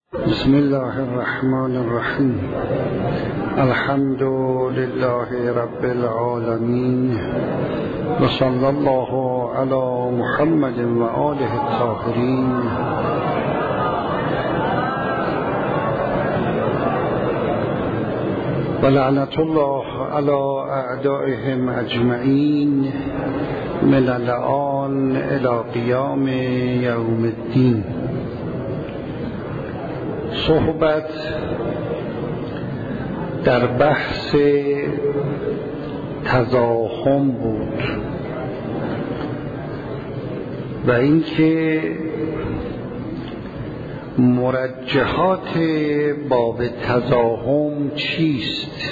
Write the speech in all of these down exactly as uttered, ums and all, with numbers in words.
بسم الله الرحمن الرحیم. الحمد لله رب العالمین و صلی الله علی محمد و آله الطاهرین. و لعنت الله علی اعدائهم اجمعین من الآن الی قیام یوم الدین. صحبت در بحث تزاحم بود و اینکه مرجحات باب تزاحم چیست.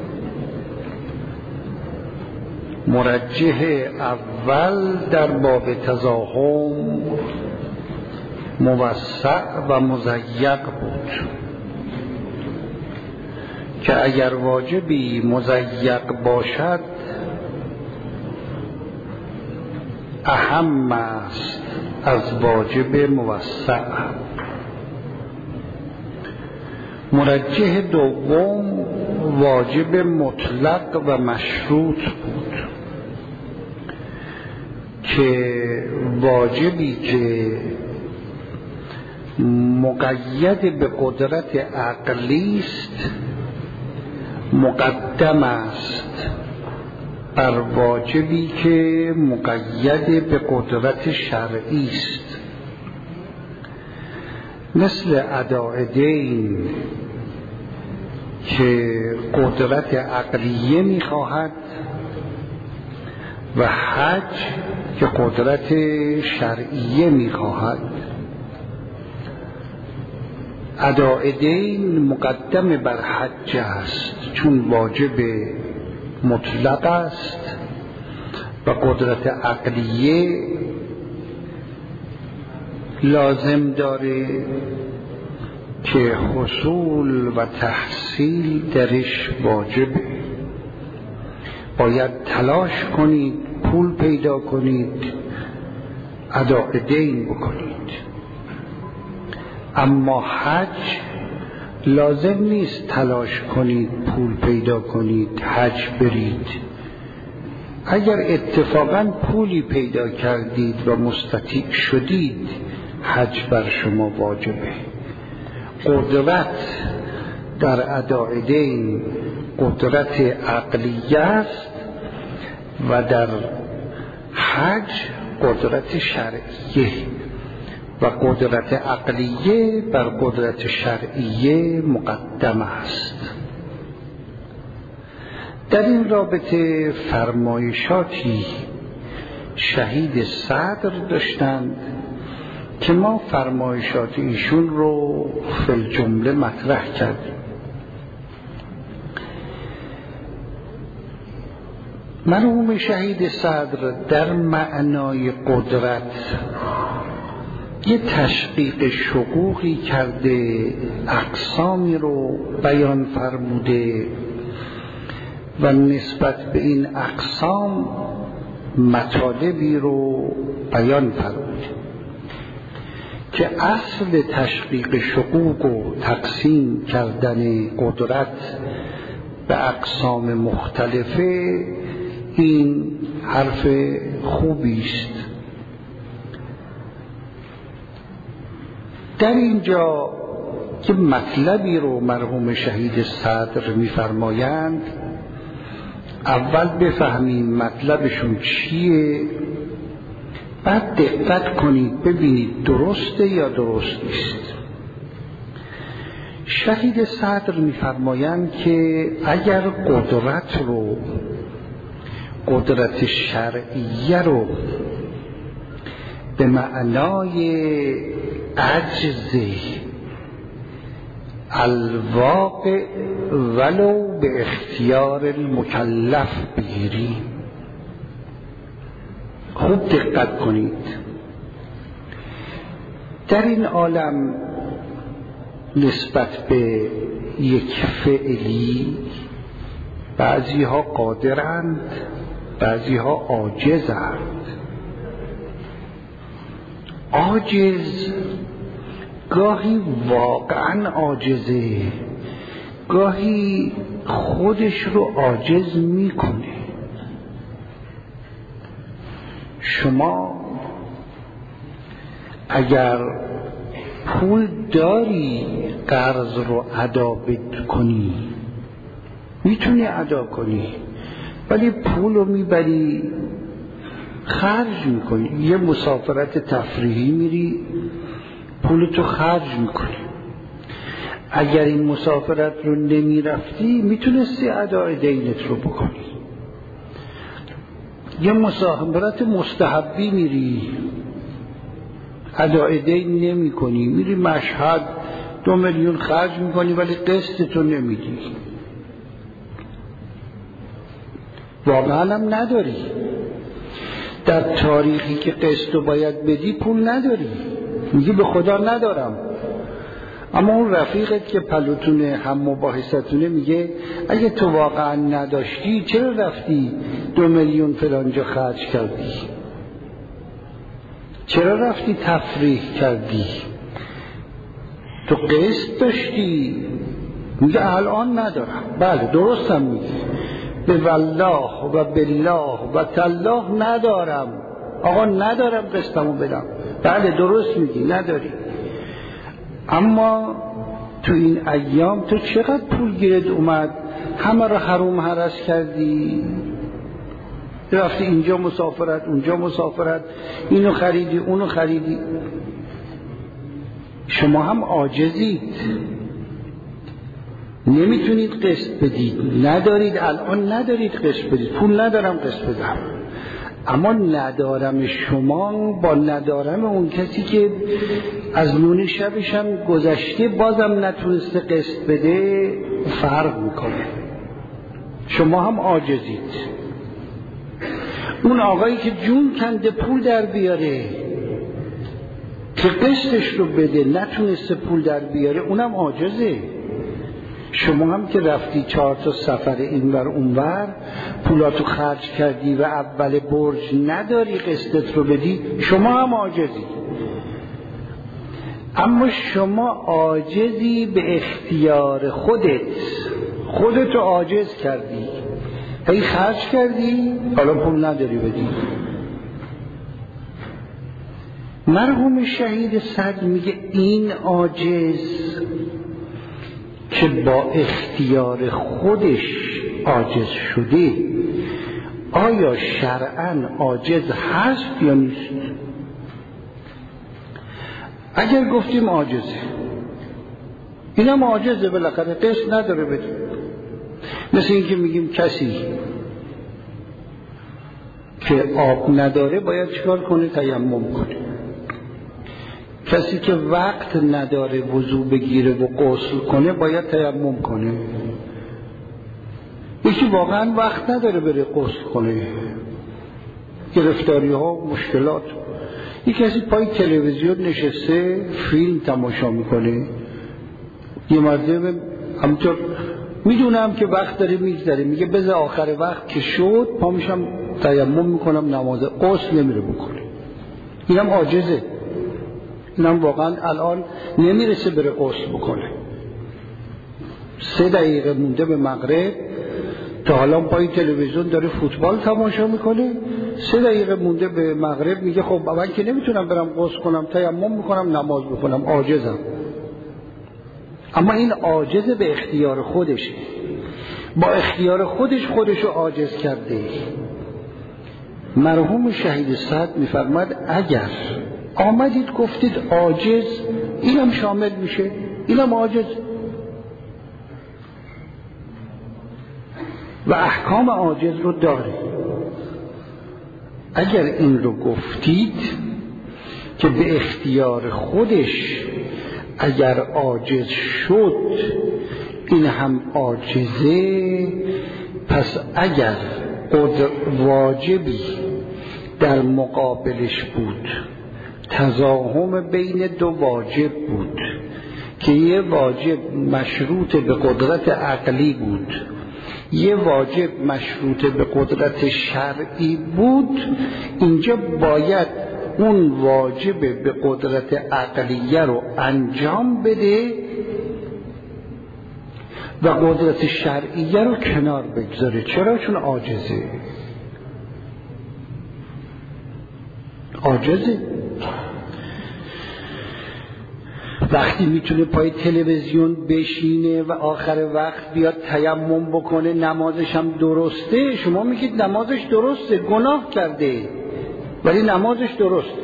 مرجح اول در باب تزاحم موسع و مضیق بود که اگر واجبی مضیق باشد اهم است از واجب موسع. مرجح دوم واجب مطلق و مشروط بود که واجبی که مقید به قدرت عقلی است مقدم است بر واجبی که مقید به قدرت شرعی است، مثل اداء دین که قدرت عقلیه می‌خواهد و حج که قدرت شرعیه می‌خواهد. اداء دین مقدم بر حج است چون واجب مطلق است و قدرت عقلیه لازم داره که حصول و تحصیل درش واجبه. باید تلاش کنید، پول پیدا کنید، اداء دین بکنید. اما حج لازم نیست تلاش کنید، پول پیدا کنید، حج برید. اگر اتفاقاً پولی پیدا کردید و مستطیع شدید حج بر شما واجبه. قدرت در اداء دین قدرت عقلیه است و در حج قدرت شرعیه و قدرت عقلیه بر قدرت شرعیه مقدم است. در این رابطه فرمایشاتی شهید صدر داشتند که ما فرمایشات ایشون رو فی الجمله مطرح کردیم. مرحوم شهید صدر در معنای قدرت یه تشقیق شقوقی کرده، اقسامی رو بیان فرموده و نسبت به این اقسام مطالبی رو بیان فرموده که اصل تشقیق شقوق و تقسیم کردن قدرت به اقسام مختلفه این حرف خوبی است. در اینجا که مطلبی رو مرحوم شهید صدر می‌فرمایند، اول بفهمیم مطلبشون چیه، بعد دقت کنید ببینید درسته یا درست نیست. شهید صدر می‌فرمایند که اگر قدرت رو قدرت شرعیه رو به معنای عجز الواقع ولو به اختیار المکلف بگیریم، خوب دقت کنید. در این عالم نسبت به یک فعلی بعضی ها قادرند، بعضی ها عاجزند. عاجز گاهی واقعا عاجزه، گاهی خودش رو عاجز میکنه. شما اگر پول داری قرض رو ادا کنی میتونی ادا کنی، ولی پول رو میبری خرج میکنی. یه مسافرت تفریحی میری پولتو خرج میکنی. اگر این مسافرت رو نمیرفتی میتونستی ادای دینت رو بکنی. یه مسافرت مستحبی میری ادای دین نمی کنی، میری مشهد دو میلیون خرج میکنی ولی قسطتو نمیدی، واقعا هم نداری. در تاریخی که قسطو باید بدی پول نداری، میگی به خدا ندارم. اما اون رفیقت که پلوتونه هم مباحثتونه میگه اگه تو واقعا نداشتی چرا رفتی دو میلیون فلانجا خرج کردی؟ چرا رفتی تفریح کردی؟ تو قسط داشتی. میگه الان ندارم. بله درستم میگه، به والله و بالله و تالله ندارم. آقا ندارم قسطمو بدم. بله درست میگی نداری. اما تو این ایام تو چقدر پول گیرت اومد همه رو حروم هرس کردی، رفتی اینجا مسافرت اونجا مسافرت، اینو خریدی اونو خریدی. شما هم عاجزید، نمیتونید قسط بدید، ندارید، الان ندارید قسط بدید. پول ندارم قسط بدم. اما ندارم شما با ندارم اون کسی که از نون شبش هم گذشته بازم نتونسته قسط بده فرق میکنه. شما هم عاجزید. اون آقایی که جون کنده پول در بیاره که قسطش رو بده نتونسته پول در بیاره اونم عاجزه. شما هم که رفتی چهار تا سفر اینور اونور پولاتو خرج کردی و اول برج نداری قسطت رو بدی، شما هم عاجزی. اما شما عاجزی به اختیار خودت، خودتو عاجز کردی، هی خرج کردی حالا پول نداری بدی. مرحوم شهید صدر میگه این عاجز که با اختیار خودش عاجز شده آیا شرعاً عاجز هست یا نیست؟ اگر گفتیم عاجزه، اینم عاجزه بالاخره قسط نداره بده. مثل این که میگیم کسی که آب نداره باید چیکار کنه؟ تیمم کنه. کسی که وقت نداره وضو بگیره و غسل کنه باید تیمم کنه. یکی واقعا وقت نداره بره غسل کنه، گرفتاری ها مشکلات. یکی کسی پای تلویزیون نشسته فیلم تماشا میکنه، یه مرده همونطور میدونم که وقت داره میگذره میگه بذار آخر وقت که شد پا میشم تیمم میکنم نماز غسل نمیره بکنه. اینم عاجزه، اینم واقعا الان نمیرسه بره غسل بکنه. سه دقیقه مونده به مغرب، تا حالا پای تلویزیون داره فوتبال تماشا میکنه. سه دقیقه مونده به مغرب میگه خب من که نمیتونم برم غسل کنم، تیمم میکنم نماز بخونم، عاجزم. اما این عاجز به اختیار خودشه، با اختیار خودش خودشو عاجز کرده. مرحوم شهید صدر میفرماد اگر آمدید گفتید عاجز، اینم شامل میشه، اینم عاجز و احکام عاجز رو داره. اگر این رو گفتید که به اختیار خودش اگر عاجز شد این هم عاجزه، پس اگر قدر واجبی در مقابلش بود، تزاحم بین دو واجب بود که یه واجب مشروط به قدرت عقلی بود، یه واجب مشروط به قدرت شرعی بود، اینجا باید اون واجب به قدرت عقلیه رو انجام بده و قدرت شرعیه رو کنار بگذاره. چرا؟ چون عاجزه. عاجزه. وقتی میتونه پای تلویزیون بشینه و آخر وقت بیاد تیمم بکنه نمازش هم درسته، شما میگید نمازش درسته، گناه کرده ولی نمازش درسته.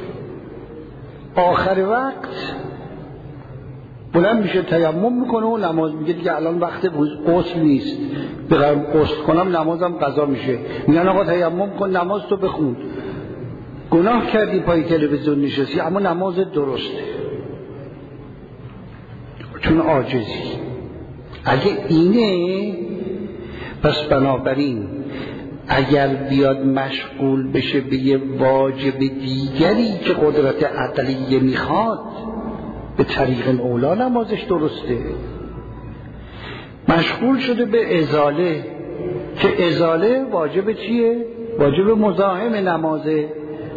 آخر وقت بلند میشه تیمم میکنه و نماز میگه دیگه الان وقت غسل نیست، بگم غسل کنم نمازم قضا میشه. میگن آقا تیمم کن نماز تو بخون. گناه کردی پای تلویزیون نشستی اما نماز درسته، چون عاجزی. اگه اینه پس بنابراین اگر بیاد مشغول بشه به یه واجب دیگری که قدرت عقلیه میخواد، به طریق اولا نمازش درسته. مشغول شده به ازاله که ازاله واجب چیه؟ واجب مزاحم نمازه.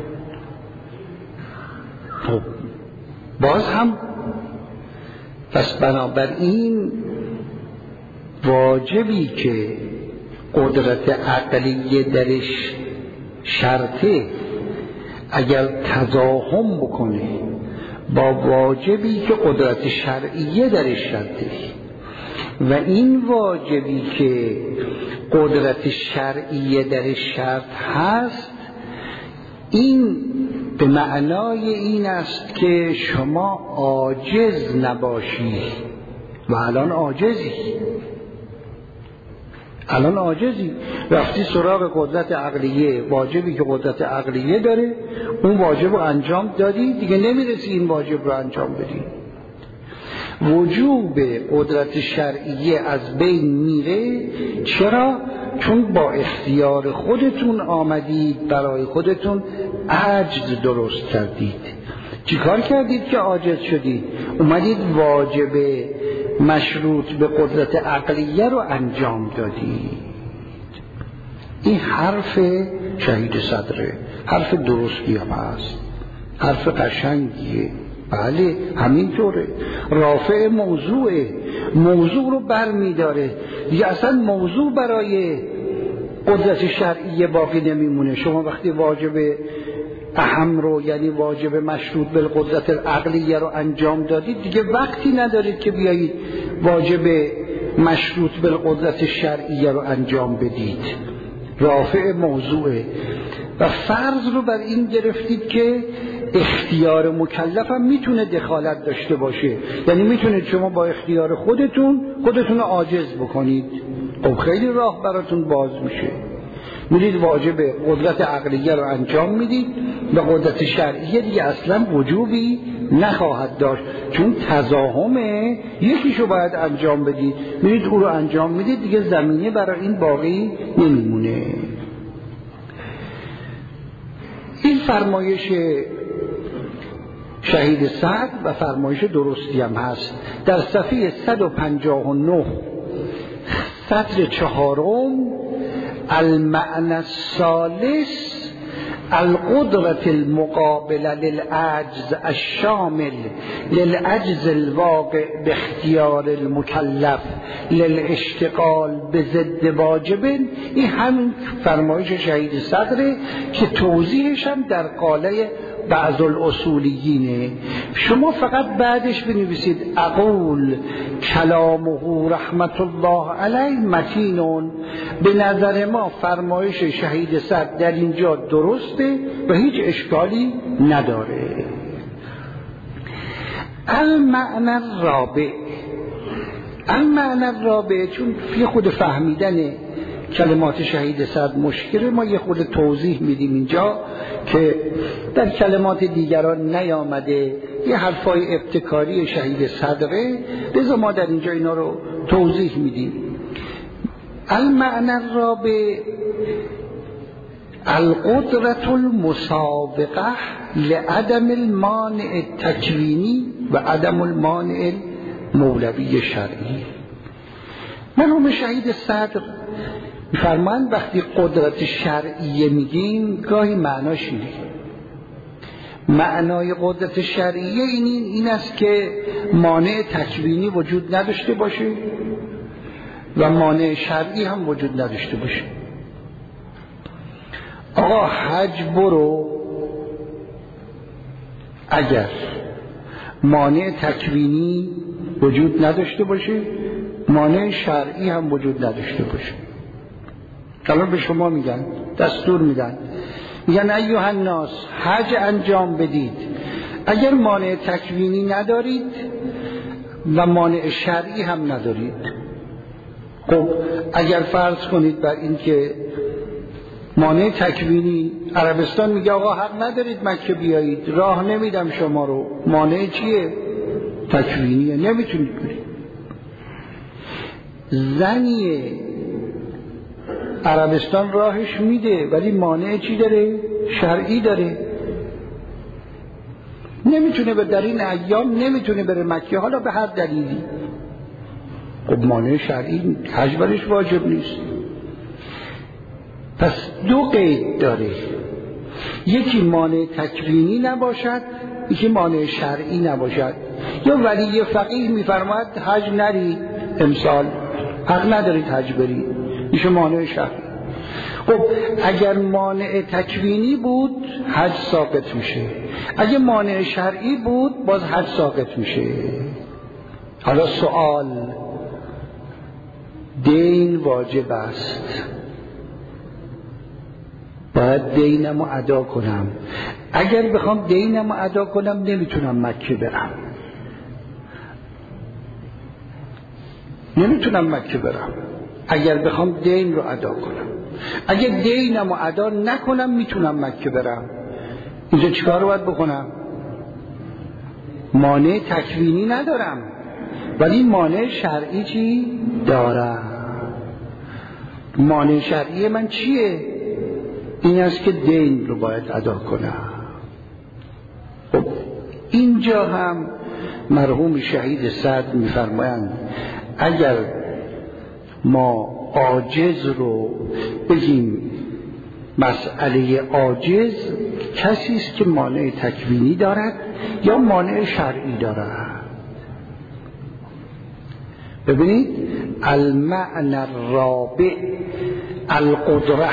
خب باز هم پس بنابراین واجبی که قدرت عقلیه درش شرطه اگر تضاهم بکنه با واجبی که قدرت شرعیه درش شرطه و این واجبی که قدرت شرعیه درش شرط هست، این به معنای این است که شما عاجز نباشی و الان عاجزی. الان عاجزی رفتی سراغ قدرت عقلیه، واجبی که قدرت عقلیه داره اون واجب رو انجام دادی، دیگه نمیرسی این واجب رو انجام بدی. وجوب قدرت شرعیه از بین میره. چرا؟ چون با اختیار خودتون آمدید برای خودتون عجز درست کردید. چیکار کردید که عاجز شدید؟ اومدید واجب مشروط به قدرت عقلیه رو انجام دادید. این حرف شهید صدره، حرف درستی هم هست، حرف قشنگیه. بله همینطوره. رافع موضوعه، موضوع رو بر می داره دیگه. اصلا موضوع برای قدرت شرعیه باقی نمیمونه. شما وقتی واجب اهم رو یعنی واجب مشروط به قدرت عقلیه رو انجام دادید، دیگه وقتی ندارید که بیایید واجب مشروط به قدرت شرعیه رو انجام بدید. رافع موضوعه و فرض رو بر این گرفتید که اختیار مکلف هم میتونه دخالت داشته باشه، یعنی میتونید شما با اختیار خودتون خودتون رو عاجز بکنید. خب خیلی راه براتون باز میشه، میرید واجب قدرت عقلیه رو انجام میدید و قدرت شرعیه دیگه اصلا وجوبی نخواهد داشت، چون تضاهمه، یکیشو باید انجام بدید، میرید او رو انجام میدید، دیگه زمینه برای این باقی نمیمونه. این فرمایش شهید سعد و فرمایش درستی هم هست. در صفحه صد و پنجاه و نه سطر چهارم، المعنى الثالث القدرة المقابلة للعجز الشامل للعجز الواقع باختیار المکلف للاشتغال بضد واجب. این همین فرمایش شهید صدره که توضیحش هم در قاله بعض الاصولیینه. شما فقط بعدش بنویسید اقول کلامه رحمت الله علیه متینون. به نظر ما فرمایش شهید صدر در اینجا درسته و هیچ اشکالی نداره. المعنى الرابع، المعنى الرابع چون فی خود فهمیدن کلمات شهید صدر مشکله، ما یه خود توضیح میدیم اینجا که در کلمات دیگران نیامده، یه حرفای ابتکاری شهید صدره، لذا ما در اینجا اینا رو توضیح میدیم. المعنى الرابع القدرة المسابقة لعدم المانع التکوینی و عدم المانع مولوی شرعی. مرحوم شهید صدر می‌فرمایند وقتی قدرت شرعیه میگیم گاهی معناش اینه معنای قدرت شرعیه این, این است که مانع تکوینی وجود نداشته باشه و مانع شرعی هم وجود نداشته باشه. آقا حج برو، اگر مانع تکوینی وجود نداشته باشه مانع شرعی هم وجود نداشته باشه. الان به شما میگن، دستور میدن، میگن ایها الناس حج انجام بدید، اگر مانع تکوینی ندارید و مانع شرعی هم ندارید. خب اگر فرض کنید بر این که مانع تکوینی، عربستان میگه آقا حق ندارید مکه بیایید، راه نمیدم شما رو، مانع چیه؟ تکوینیه، نمیتونید برید. زنیه عربستان راهش میده ولی مانع چی داره؟ شرعی داره، نمیتونه به در این ایام نمیتونه بره مکه، حالا به هر دلیلی. خب مانع شرعی حج برش واجب نیست. پس دو قید داره، یکی مانع تکوینی نباشد، یکی مانع شرعی نباشد. یا ولی فقیه میفرماید حج نری امسال، حق ندارید حج برید، میشه مانع شرعی. خب اگر مانع تکوینی بود حج ساقط میشه، اگه مانع شرعی بود باز حج ساقط میشه. حالا سوال، دین واجب است، باید دینمو ادا کنم، اگر بخوام دینمو ادا کنم نمیتونم مکه برم، نمیتونم مکه برم اگر بخوام دین رو ادا کنم. اگر دینمو ادا نکنم میتونم مکه برم. اینجا چیکار باید بکنم؟ مانع تکوینی ندارم ولی مانع شرعی چی دارم. مانع شرعی من چیه؟ این است که دین رو باید ادا کنم. خب اینجا هم مرحوم شهید سعد میفرمایند اگر ما عاجز رو بگیم مسئله عاجز کسی است که مانع تکوینی دارد یا مانع شرعی دارد. ببینید المعنى الرابع القدره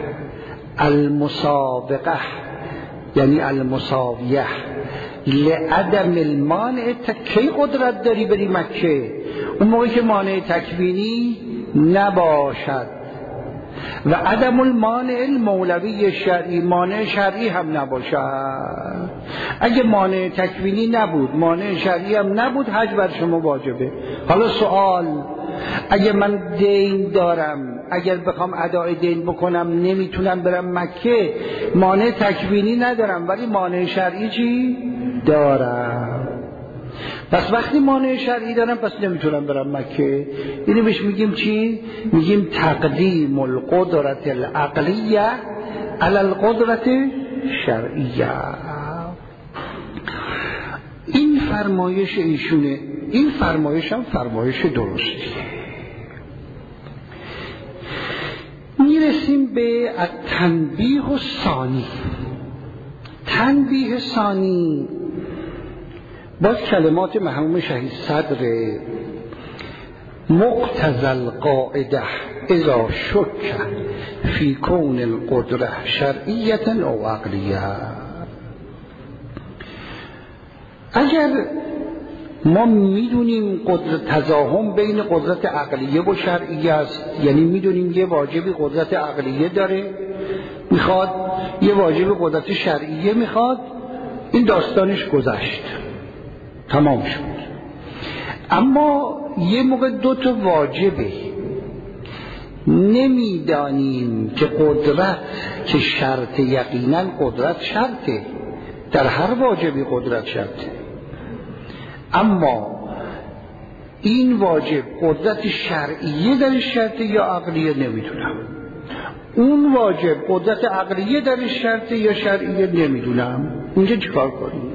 المسابقه یعنی المساویه لعدم المانع. کی قدرت داری بری مکه؟ اون موقعی که مانع تکوینی نباشد و عدم المانع المولوی شرعی، مانع شرعی هم نباشد. اگه مانع تکوینی نبود مانع شرعی هم نبود حج بر شما واجبه. حالا سوال، اگه من دین دارم، اگر بخوام ادای دین بکنم نمیتونم برم مکه، مانع تکوینی ندارم ولی مانع شرعی چی دارم. پس وقتی مانع شرعی دارم پس نمیتونم برم مکه. اینو بهش میگیم چی؟ میگیم تقدیم القدرت العقلیه علی القدرت شرعیه. این فرمایش ایشونه. این فرمایش هم فرمایش درستیه. میرسیم به التنبیه الثانی. تنبیه ثانی باز کلمات مرحوم شهید صدر مقتضی القاعده اذا شک فی کون القدره شرعیه او عقلیه. اگر ما میدونیم قدرت تزاحم بین قدرت عقلیه و شرعیه است، یعنی میدونیم یه واجبی قدرت عقلیه داره میخواد، یه واجب قدرت شرعیه میخواد، این داستانش گذشت تمام شد. اما یه موقع دو تا واجبه نمیدانیم که قدرت که شرط، یقینا قدرت شرطه، در هر واجبی قدرت شرطه، اما این واجب قدرت شرعیه در شرطه یا عقلیه نمیدونم، اون واجب قدرت عقلیه در شرطه یا شرعیه نمیدونم. اینجا چیکار کنیم؟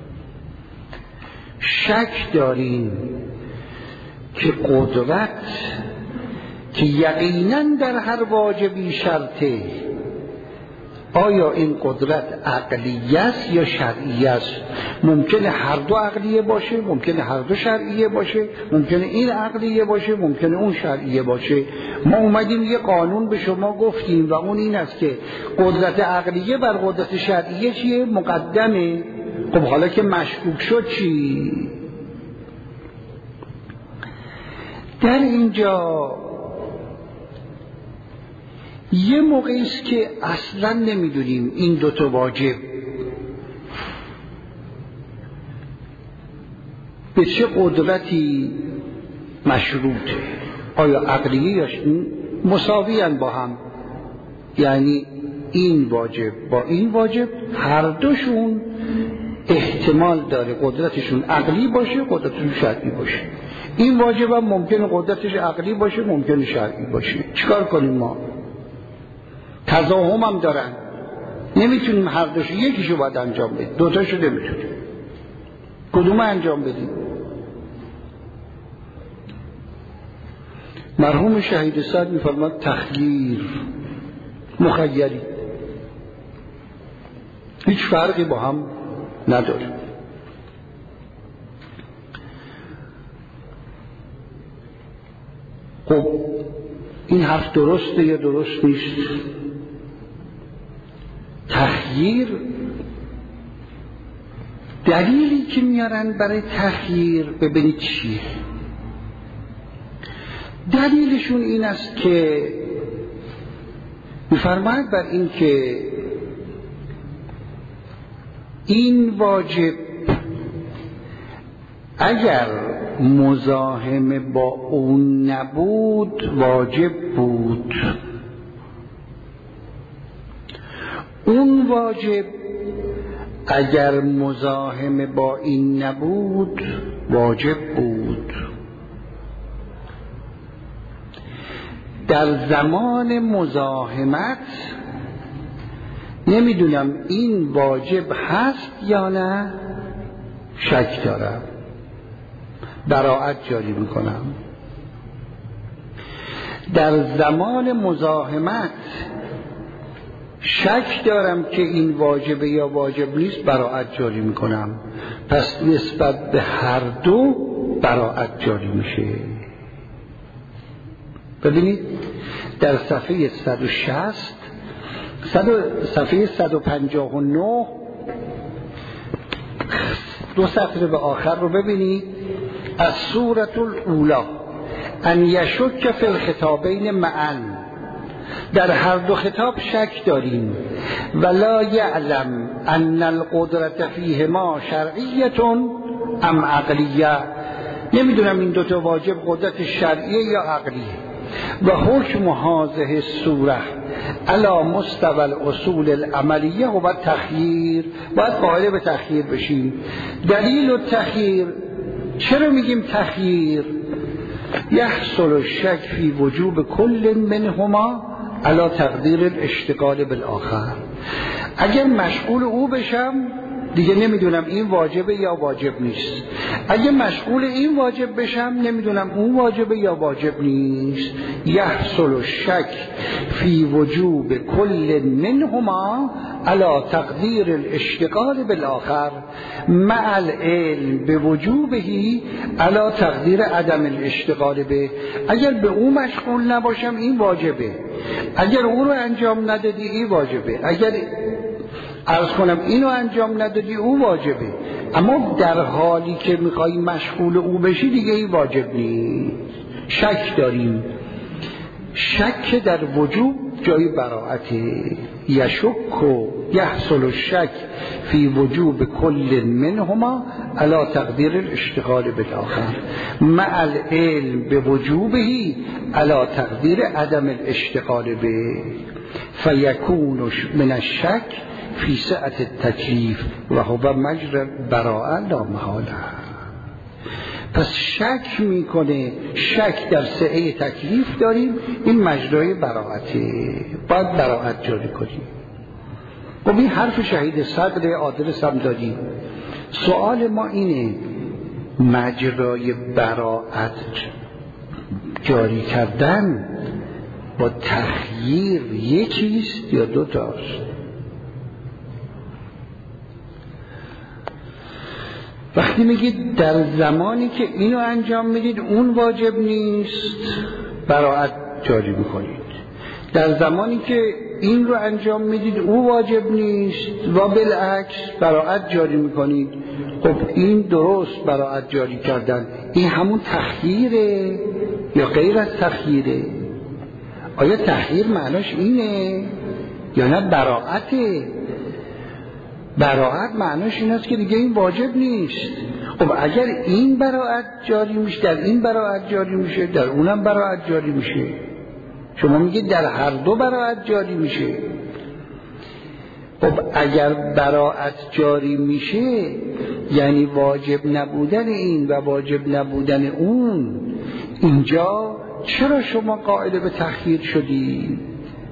شک داریم که قدرت که یقینا در هر واجبی شرطه آیا این قدرت عقلیه است یا شرعیه است؟ ممکنه هر دو عقلیه باشه، ممکنه هر دو شرعیه باشه، ممکنه این عقلیه باشه، ممکنه اون شرعیه باشه. ما اومدیم یه قانون به شما گفتیم و اون این است که قدرت عقلیه بر قدرت شرعیه چیه؟ مقدمه. خب حالا که مشکوک شد چی؟ در اینجا یه موقعی است که اصلا نمیدونیم این دوتا واجب به چه قدرتی مشروطه، آیا عقلیه یا مساویاً با هم، یعنی این واجب با این واجب هر دوشون احتمال داره قدرتشون عقلی باشه، قدرتشون شرعی باشه. این واجب هم ممکنه قدرتش عقلی باشه، ممکنه شرعی باشه. چیکار کنیم ما؟ تضاهم هم دارن، نمیتونیم هر دوشو، یکیشو باید انجام بدیم، دوتاشو نمیتونیم. کدوم انجام بدیم؟ مرحوم شهید سعد میفرماد تخییر، مخیری، هیچ فرقی با هم نداره. خب این حرف درسته یا درست نیست؟ تخییر، دلیلی که میارن برای تخییر ببینید چیه. دلیلشون این است که میفرماید بر این که این واجب اگر مزاحم با اون نبود واجب بود، اون واجب اگر مزاحم با این نبود واجب بود. در زمان مزاحمت نمیدونم این واجب هست یا نه، شک دارم، براءت جاری میکنم. در زمان مزاحمت شک دارم که این واجبه یا واجب نیست، براءت جاری میکنم. پس نسبت به هر دو براءت جاری میشه. ببینید در صفحه صد و شصت صفحه صد و پنجاه و نه دو سطر به آخر رو ببینید. از سورة الاولا ان یشک فی الخطابین معا، در هر دو خطاب شک داریم. ولا یعلم ان القدرت فیهما شرعیه ام عقلیه، نمیدونم این دوتا واجب قدرت شرعیه یا عقلیه. و حکم هذه السوره علی مستوى الاصول العملیه و تخییر، باید قائل به تخییر بشیم. دلیل التخییر، چرا میگیم تخییر؟ یحصل الشک فی وجوب کل منهما علی تقدیر الاشتغال بالآخر. اگر مشغول او بشم دیگه نمیدونم این واجبه یا واجب نیست، اگه مشغول این واجب بشم نمیدونم اون واجبه یا واجب نیست. یحصل الشک فی وجوب کل منهما علی تقدیر الاشتغال بالآخر مع العلم بوجوبه علی تقدیر عدم الاشتغال به. اگر به اون مشغول نباشم این واجبه، اگر اون رو انجام ندادی این واجبه، اگر عرض کنم اینو انجام ندادی او واجبه. اما در حالی که میخوایی مشغول او بشی دیگه این واجب نیست. شک داریم. شک در وجوب جای براءته. یشک و یحصل الشک فی وجوب کل منهما علی تقدیر الاشتغال بالآخر مع العلم بوجوبه علی تقدیر عدم الاشتغال به، فیکون من الشک فی سعت التکلیف و هو مجرى براءه لا محاله. پس شک میکنه، شک در سعه تکلیف داریم، این مجرای براءته، باید براءت جاری کنیم. خب این حرف شهید صدر آدرس هم دادیم. سوال ما اینه مجرای براءت جاری کردن با تخییر یکیست یا دو تاست؟ وقتی میگید در زمانی که اینو انجام میدید اون واجب نیست، براءت جاری میکنید. در زمانی که این رو انجام میدید او واجب نیست و بالعکس براءت جاری میکنید. خب این درست براءت جاری کردن، این همون تخییره یا غیر از تخییره؟ آیا تخییر معناش اینه یا نه براءته؟ براءت معناش این است که دیگه این واجب نیست. خب اگر این براءت جاری میشه، در این براءت جاری میشه، در اونم براءت جاری میشه. شما میگید در هر دو براءت جاری میشه. خب اگر براءت جاری میشه یعنی واجب نبودن این و واجب نبودن اون، اینجا چرا شما قائل به تخییر شدید؟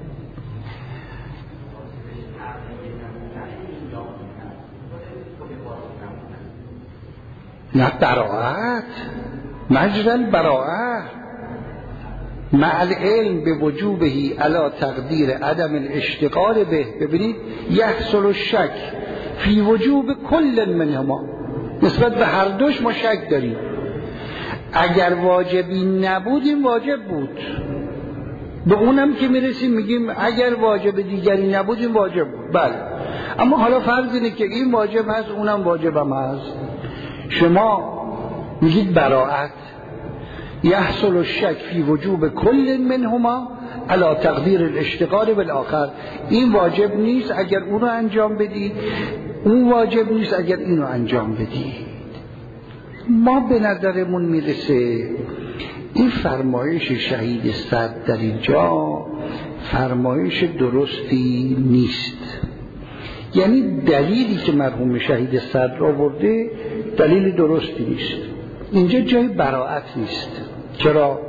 نه براءت، مجرى البراءة مع العلم به وجوبه علی تقدیر عدم الاشتغال به. ببینید یحصل الشک فی وجوب کل منهما، نسبت به هر دوش ما شک داریم. اگر واجبی نبود این واجب بود، به اونم که میرسیم میگیم اگر واجب دیگری نبود این واجب بود. بله، اما حالا فرض اینه که این واجب هست اونم واجبم هست. شما میگید براءت یحصل الشک فی وجوب کل منهما علی تقدیر الاشتغال بالآخر، این واجب نیست اگر اون رو انجام بدید، اون واجب نیست اگر این رو انجام بدید. ما به نظرمون میرسه این فرمایش شهید صدر در اینجا فرمایش درستی نیست. یعنی دلیلی که مرحوم شهید صدر آورده دلیل درستی نیست. اینجا جای براءت نیست. چرا؟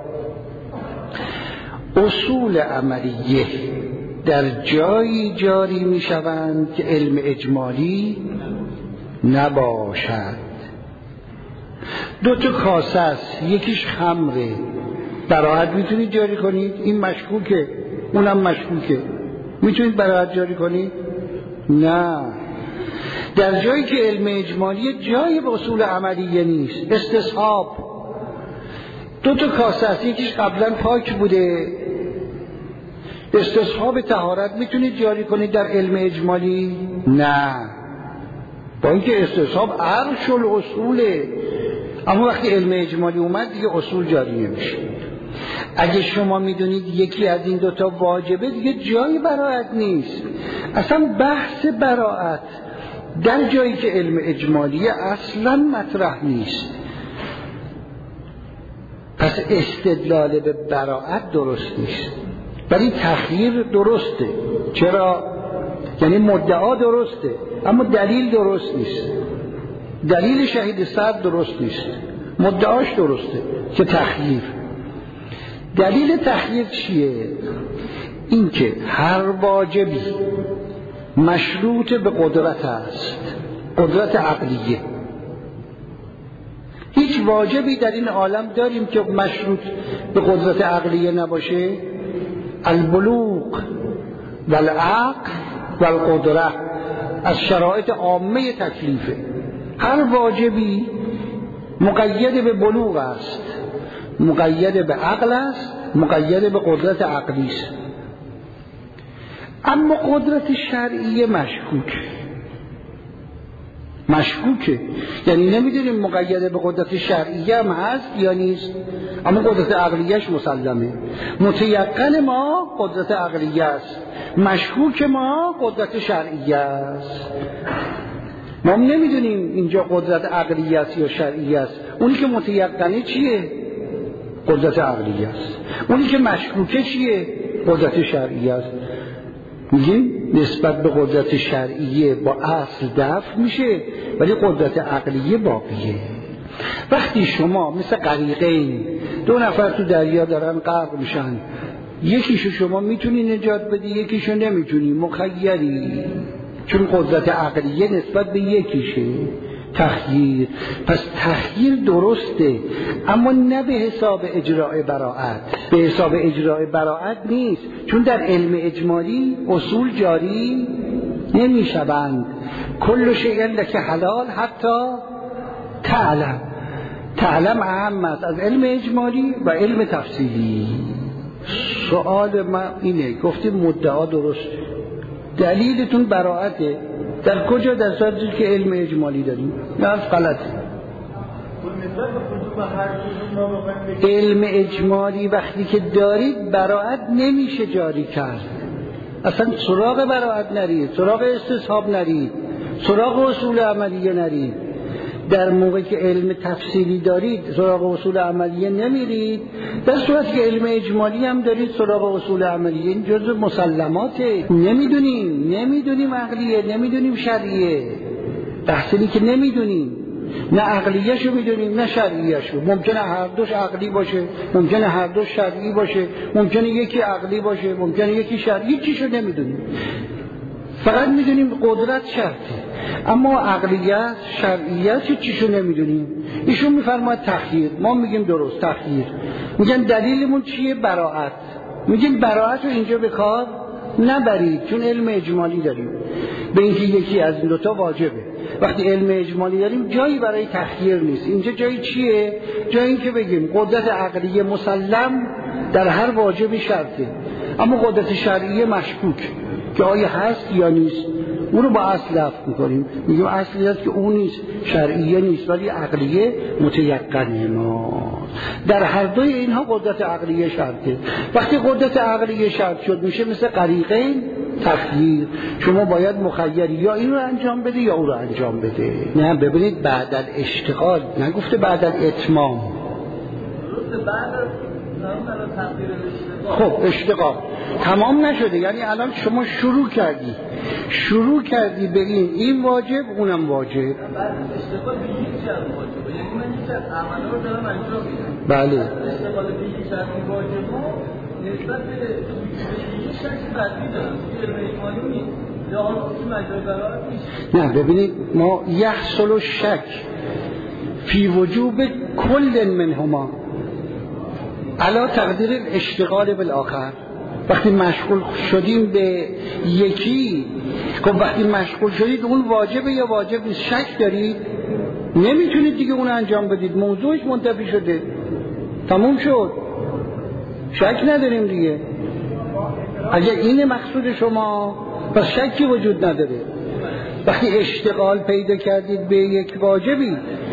اصول عملیه در جایی جاری می شوند که علم اجمالی نباشد. دو تا کاسه است، یکیش خمره، براءت میتونید جاری کنید؟ این مشکوکه، اونم مشکوکه، میتونید براءت جاری کنید؟ نه. در جایی که علم اجمالی جای به اصول عملیه نیست. استصحاب، دو تا کاسه است، یکیش قبلا پاک بوده، استصحاب طهارت میتونید جاری کنید در علم اجمالی؟ نه، با اینکه استصحاب عرش الاصوله، اما وقتی علم اجمالی اومد دیگه اصول جاری نمیشه. اگه شما میدونید یکی از این دوتا واجبه دیگه جای براءت نیست. اصلا بحث براءت در جایی که علم اجمالیه اصلا مطرح نیست. پس استدلال به براءت درست نیست، ولی تخییر درسته. چرا؟ یعنی مدعا درسته اما دلیل درست نیست. دلیل شهید صدر درست نیست، مدعاش درسته که تخییر. دلیل تخییر چیه؟ این که هر واجبی مشروط به قدرت است، قدرت عقلیه. هیچ واجبی در این عالم داریم که مشروط به قدرت عقلیه نباشه؟ البلوغ والعقل والقدره از شرایط عامه تکلیفه. هر واجبی مقید به بلوغ است، مقید به عقل است، مقید به قدرت عقلی است. اما قدرت شرعیه مشکوک مشکوکه، یعنی نمیدونیم مقید به قدرت شرعیه هم هست یا نیست، اما قدرت عقلیهش مسلمه. متیقن ما قدرت عقلیه است، مشکوک ما قدرت شرعیه است. ما نمیدونیم اینجا قدرت عقلیه است یا شرعیه است. اونی که متیقنه چیه؟ قدرت عقلیه است. اونی که مشکوکه چیه؟ قدرت شرعیه است. میگیم نسبت به قدرت شرعیه با اصل دفع میشه ولی قدرت عقلیه باقیه. وقتی شما مثل غریقین دو نفر تو دریا دارن غرق میشن، یکیشو شما میتونی نجات بدی، یکیشو نمیتونی، مخیری، چون قدرت عقلیه نسبت به یکیشه. تخییر. پس تخییر درسته اما نه به حساب اجراء براءت. به حساب اجراء براءت نیست، چون در علم اجمالی اصول جاری نمی شوند. کل شیء لک حلال حتی تعلم. تعلم اهم است از علم اجمالی و علم تفصیلی. سوال من اینه، گفتیم مدعا درسته، دلیلتون براعته، در کجا؟ در صورتی که علم اجمالی داریم. نه از غلطه. علم اجمالی وقتی که دارید براعت نمیشه جاری کرد، اصلا سراغ براعت نرید، سراغ استصحاب نرید، سراغ اصول عملیه نرید. در موقع که علم تفصیلی دارید سراغ اصول عملیه نمیرید، در صورتی که علم اجمالی هم دارید سراغ اصول عملیه. این جزء مسلماته. نمیدونیم نمیدونیم عقلیه، نمیدونیم شرعیه، تحصیلی که نمیدونیم، نه عقلیه‌شو میدونیم نه شرعیه‌شو. ممکنه هر دوش عقلی باشه، ممکنه هر دوش شرعی باشه، ممکنه یکی عقلی باشه، ممکنه یکی شرعی. چیشو نمیدونیم، فقط میدونیم قدرت شرطه، اما عقلیت شرعیت چیشو نمیدونیم. ایشون میفرماید تخییر، ما میگیم درست تخییر. میگن دلیلمون چیه؟ براعت. میگیم براعت رو اینجا به کار نبرید چون علم اجمالی داریم به اینکه یکی از این دوتا واجبه. وقتی علم اجمالی داریم جایی برای تخییر نیست. اینجا جایی چیه؟ جایی این که بگیم قدرت عقلی مسلم در هر واجبی شرطه، اما قدرت شرعی مشکوک که آیا هست یا نیست، اون رو با اصل لفظ میکنیم، میگیم اصلی هست که اون نیست، شرعیه نیست، ولی عقلیه متیقنه. ما در هر دوی اینها قدرت عقلیه شرطه. وقتی قدرت عقلیه شرط شد میشه مثل غریقین تخییر، شما باید مخیری یا این رو انجام بده یا اون رو انجام بده. نه ببینید بعد از اشتغال، نگفته بعد از اتمام. خب اشتغال تمام نشده، یعنی الان شما شروع کردی شروع کردی به این این واجب اونم واجب. بعد اشتغال به یک شرط واجبه، یعنی من یک از عملا رو دارم انجام میدم. بله اشتغال به یک شرط واجبه نسبت به یک شرط بعدی دارم که اجمالی نیست یا اون مجرای براعت نیست. نه ببینید، ما یحصل الشک فی وجوب کل منهما علا تقدیر اشتغال بالآخر. وقتی مشغول شدیم به یکی، خب وقتی مشغول شدید اون واجبه یا واجب نیست، شک دارید، نمیتونید دیگه اون انجام بدید، موضوعش منتفی شده، تموم شد، شک نداریم دیگه. اگه این مقصود شما پس شکی وجود نداره. وقتی اشتغال پیدا کردید به یک واجبی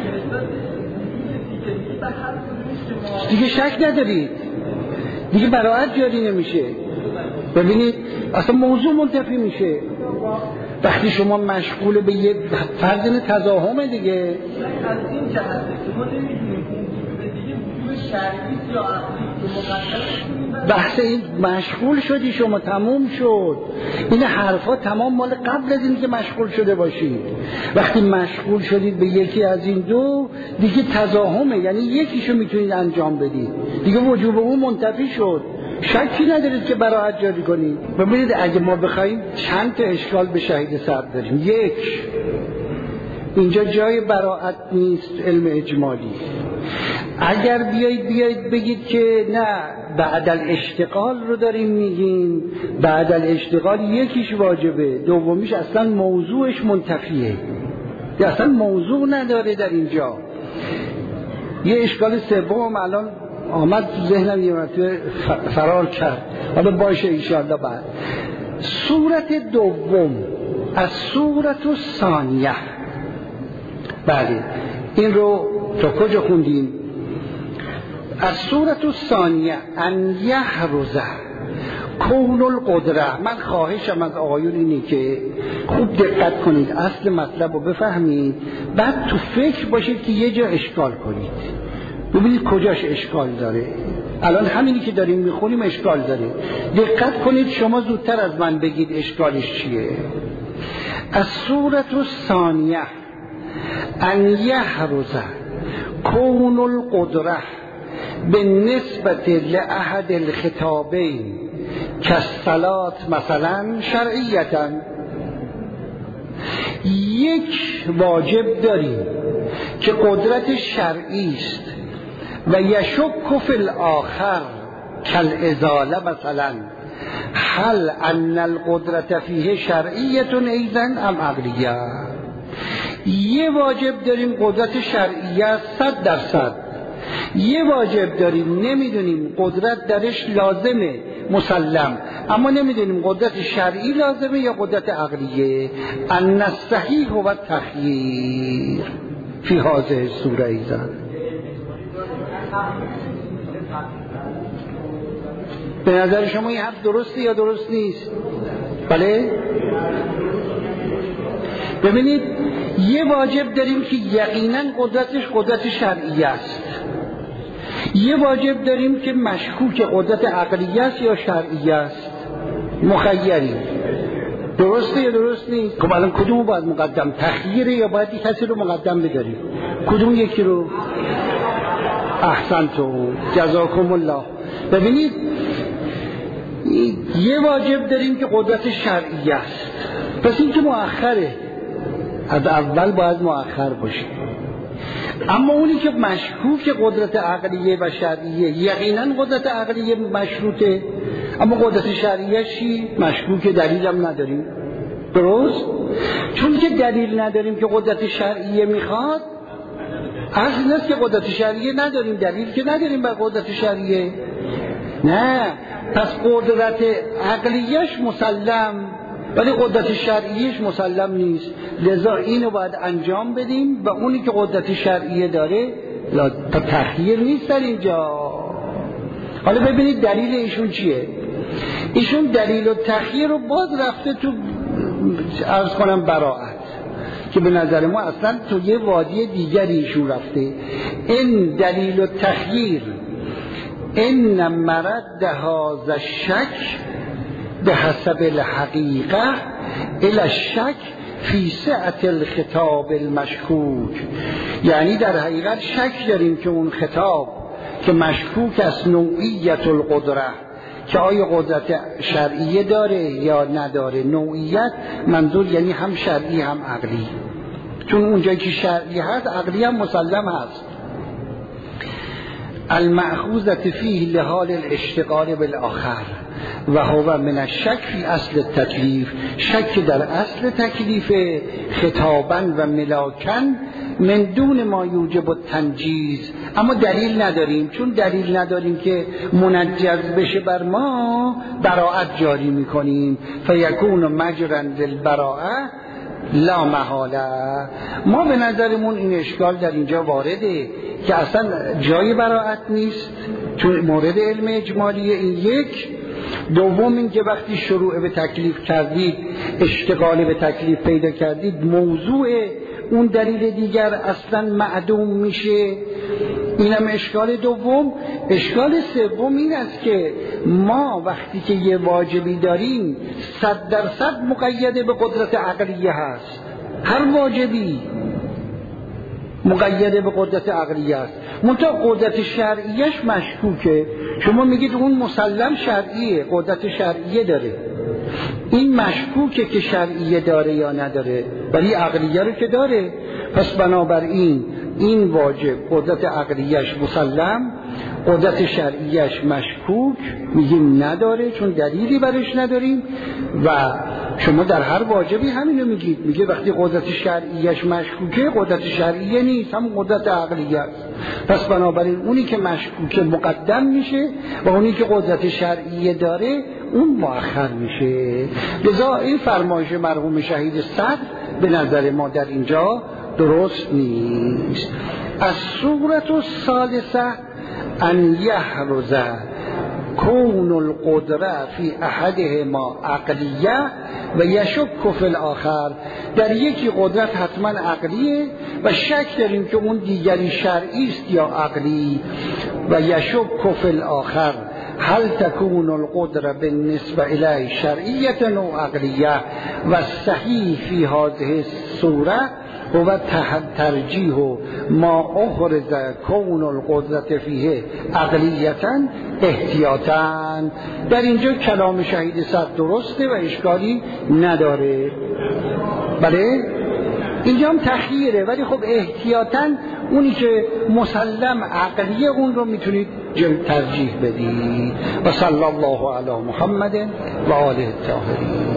دیگه شک ندارید، دیگه براعت جاری نمیشه. ببینید اصلا موضوع منتفی میشه. وقتی شما مشغول به یک فرض تضاهمه دیگه، از این جهته که ما نمیدونیم دیگه وجود شرعی یا عقلی بحث این مشغول شدی شما، تموم شد. این حرفا تمام مال قبل از این که مشغول شده باشید. وقتی مشغول شدید به یکی از این دو دیگه تضاهمه، یعنی یکیشو میتونید انجام بدید، دیگه وجوب اون منتفی شد، شکی ندارید که براعت جاری کنید. ببینید اگه ما بخوایم چند تا اشکال به شهید سر داریم. یک، اینجا جای براعت نیست، علم اجمالی. اگر بیایید بیایید بگید که نه بعد الاشتغال رو داریم میگیم، بعد الاشتغال یکیش واجبه، دومیش اصلا موضوعش منتفیه، یا اصلا موضوع نداره در اینجا. یه اشکال سوم الان آمد تو ذهنم یه مرتبه فرار کرد، حالا باشه انشاءالله. بعد صورت دوم از صورت ثانیه، بله این رو تا کجا خوندیم؟ از صورت ثانیه ان یحرز کون القدره. من خواهشم از آقایون اینه که خوب دقت کنید، اصل مطلب رو بفهمید، بعد تو فکر باشید که یه جا اشکال کنید، ببینید کجاش اشکال داره. الان همینی که داریم میخونیم اشکال داره، دقت کنید شما زودتر از من بگید اشکالش چیه. از صورت ثانیه ان یحرز کون القدره به نسبت لأحد الخطابین کالصلاة مثلا شرعیتا. یک واجب داریم که قدرت شرعی است و یشک فی الآخر کالازاله مثلا، هل ان القدرت فیه شرعیه ایضا ام عقلیه. یه واجب داریم قدرت شرعیه صد درصد، یه واجب داریم نمیدونیم قدرت درش لازمه مسلم، اما نمیدونیم قدرت شرعی لازمه یا قدرت عقلیه. ان الصحیح و التخییر فی هذه سوره ایزن. به نظر شما این حرف درسته یا درست نیست؟ بله؟ ببینید یه واجب داریم که یقینا قدرتش قدرت شرعی است، یه واجب داریم که مشکوک قدرت عقلی است یا شرعی است، مخیریم. درسته یا درست نیست؟ خب الان کدوم باید مقدم، تخییره یا باید یک کسی رو مقدم بداریم؟ کدوم یکی رو؟ احسنتم جزاکم الله. ببینید یه واجب داریم که قدرت شرعی است، پس این که مؤخره، از اول باید مؤخر باشه. اما اونی که مشکوک قدرت عقلیه و شرعیه، یقینا قدرت عقلیه مشروطه، اما قدرت شرعیه چی؟ مشکوک، دلیل هم نداریم. درست؟ چون که دلیل نداریم که قدرت شرعیه میخواد، اصل نیست که قدرت شرعیه نداریم، دلیل که نداریم بر قدرت شرعیه. نه، پس قدرت عقلیش مسلم ولی قدرت شرعیش مسلم نیست، لذا اینو باید انجام بدیم و اونی که قدرت شرعیه داره تخییر نیست در اینجا. حالا ببینید دلیل ایشون چیه. ایشون دلیل و تخییر رو باز رفته تو عرض کنم براعت، که به نظر ما اصلا تو یه وادی دیگری ایشون رفته. این دلیل و تخییر ان مرد هذا الشک به حسب الحقیقه الى الشک فی سعت الخطاب المشکوک، یعنی در حقیقت شک داریم که اون خطاب که مشکوک است نوعیت القدره، که آیا قدرت شرعیه داره یا نداره. نوعیت منظور یعنی هم شرعی هم عقلی، چون اونجایی که شرعی هست عقلی هم مسلم هست. المأخوذة فيه لحال الاشتغال بالآخر و هو من الشک فی اصل التکلیف، شک در اصل تکلیف خطابا و ملاکن من دون ما یوجب التنجیز، اما دلیل نداریم. چون دلیل نداریم که منجز بشه بر ما، براعت جاری میکنیم. فیکون مجرا للبراءه لا محاله. ما به نظرمون این اشکال در اینجا وارده که اصلا جای براعت نیست، چون مورد علم اجمالیه. این یک. دوم این که وقتی شروع به تکلیف کردید، اشتغال به تکلیف پیدا کردید، موضوع اون دلیل دیگر اصلا معدوم میشه. اینم اشکال دوم. اشکال سوم این است که ما وقتی که یه واجبی داریم صد درصد مقیده به قدرت عقلیه هست، هر واجبی مقیده به قدرت عقلیه است، منتها قدرت شرعیش مشکوکه. شما میگید اون مسلم شرعیه، قدرت شرعیه داره، این مشکوکه که شرعیه داره یا نداره، ولی عقلیه رو که داره. پس بنابراین این واجب قدرت عقلیش مسلم، قدرت شرعیش مشکوک، میگیم نداره چون دلیلی برش نداریم. و شما در هر واجبی همینو میگید، میگه وقتی قدرت شرعیش مشکوکه قدرت شرعیه نیست، هم قدرت عقلیه است. پس بنابراین اونی که مشکوکه مقدم میشه و اونی که قدرت شرعیه داره اون مؤخر میشه. لذا این فرمایش مرحوم شهید صدر به نظر ما در اینجا درست نیست. از صورت الثالثه ان یحرز کون القدره فی احدهما عقلیه و یشک فی الاخر. در یکی قدرت حتما عقلیه و شک داریم که اون دیگری شرعی است یا عقلی. و یشک فی الاخر هل تكون القدره بالنسبه الیه شرعیه و عقلیه و صحیح فی هذه الصوره و ترجیح ما اخرز کون القدرت فیه عقلیتا احتیاطا. در اینجا کلام شهید صدر درسته و اشکالی نداره. بله اینجا هم تخییره، ولی خب احتیاطا اونی که مسلم عقلیه اون رو میتونید ترجیح بدید. و صلی الله علی محمد و آله الطاهرین.